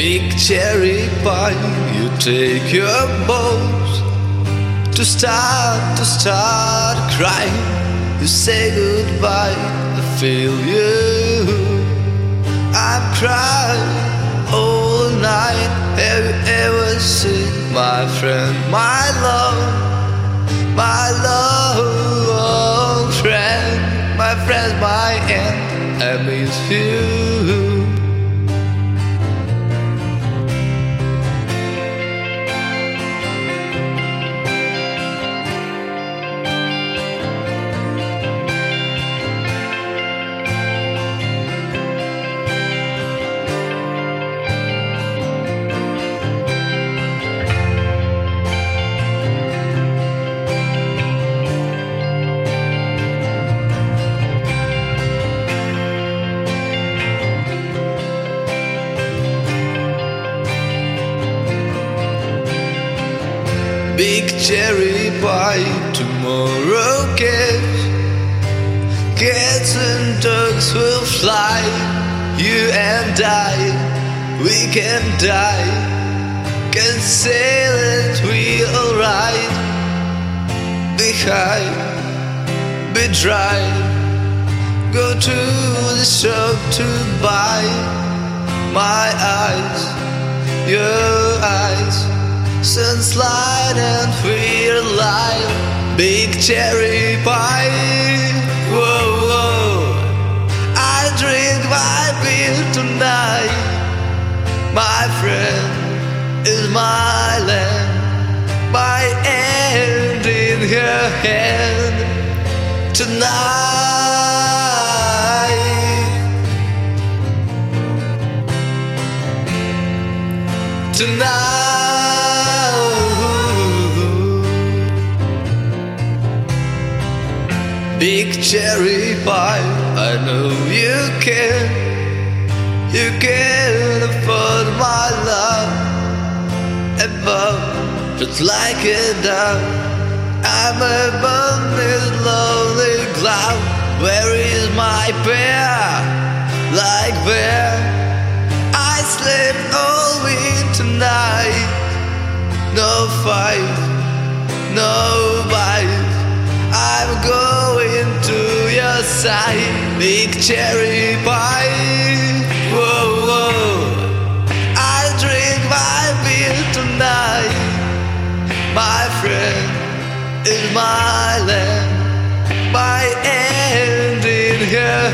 Big cherry pie, you take your boat to start crying. You say goodbye, I feel you. I'm crying all night. Have you ever seen my friend, my love friend, my friend, my end? I miss you. Big cherry pie, tomorrow cats and dogs will fly. You and I, we can die, can sail and we'll ride. Be high, be dry, go to the shop to buy. My eyes, your eyes, sunslide and we're alive. Big cherry pie, whoa, whoa. I drink my beer tonight. My friend is my land, my end in her hand. Tonight, big cherry pie, I know you can afford my love above, just like a dove. I'm above this lonely cloud. Where is my bear? Like bear, I sleep all week tonight. No fight, no bite. I'm going to your side. Big cherry pie, whoa, whoa. I drink my beer tonight. My friend is my land, my end in her